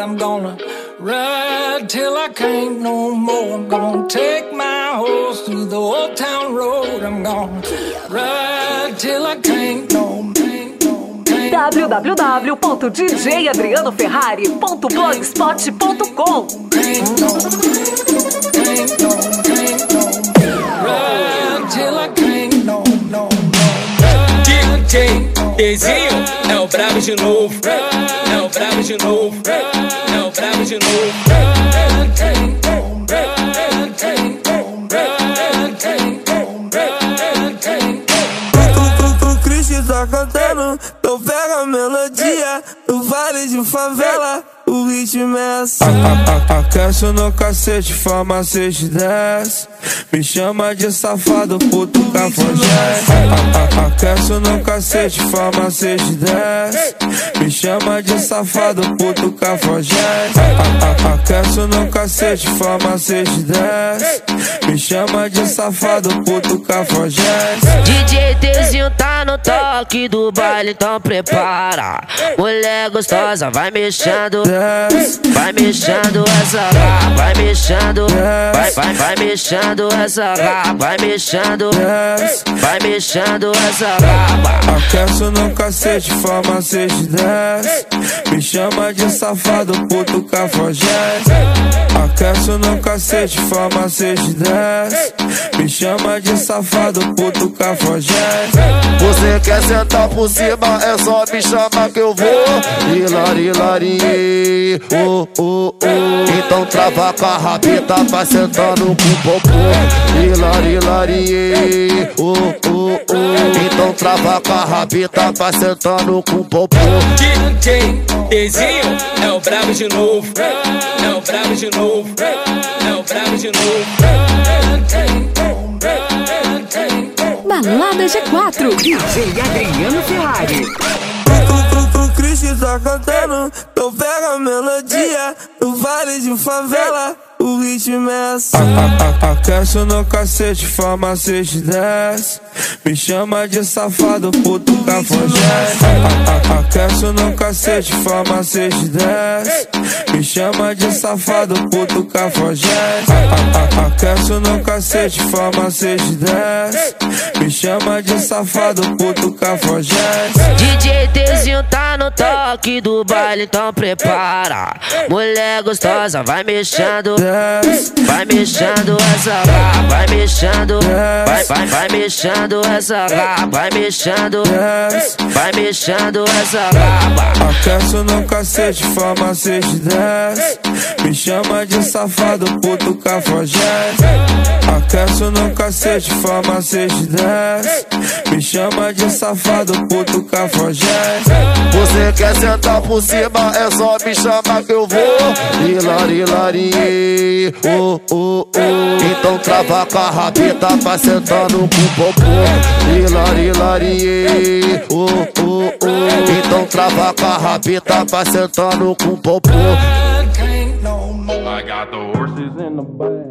I'm gonna ride till I can't no more. I'm gonna take my horse through the old town road. I'm gonna ride till I can't no more. www.djadrianoferrari.blogspot.com DJ Dezinho é o brabo de novo, é o brabo de novo, é o brabo de novo. O Chris tá cantando, então pega a melodia do vale de favela. O ritmo é assim. Aquece no cacete, farmacêutico desce. Me chama de safado, puto cafajeste. Aquece no cacete, farmacêutico desce. Me chama de safado, puto cafajeste. Aquece no cacete, farmacêutico desce. Me chama de safado, puto cafajeste. DJ Dezinho tá no toque do baile, então prepara. Mulher gostosa, vai mexendo. Vai mexendo essa raba, vai mexendo, vai mexendo essa raba, vai mexendo, vai mexendo essa raba. Aquece no cacete, farmacêutico desce. Me chama de safado, puto cafajeste. Aquece no cacete, farmacêutico desce. Me chama de safado, puto cafajeste. Você quer sentar por cima, é só me chamar que eu vou. Hilari, então trava com a rabita, vai sentando com o popô. Hilari, então trava com a rabita, vai sentando com o popô. DJ Dezinho é o brabo de novo, é o brabo de novo, é o brabo de novo. Balada G4, DJ Adriano Ferrari. O Chris tá cantando, então pega a melodia do vale de favela. O ritmo é assim. Aquece no cacete, farmacêutico desce. Me chama de safado, puto cafajeste. Aquece no cacete, farmacêutico desce. Me chama de safado, puto cafajeste. Aquece no cacete, farmacêutico desce. Me chama de safado, puto cafajeste. DJ Dezinho tá no toque do baile, então prepara. Mulher gostosa, vai mexendo. Vai mexendo essa raba, vai mexendo, vai mexendo essa raba, vai mexendo, vai mexendo essa raba. Aquece no cacete, farmacêutico desce. Me chama de safado, puto cafajeste. Aquece no cacete, farmacêutico desce. Me chama de safado, puto cafajeste. Você quer sentar por cima, é só me chamar que eu vou. Hilari, então trava com a rabita, vai sentando com o popô. Hilari, então trava com a rabita, vai sentando com o popô. I got the horses in the back.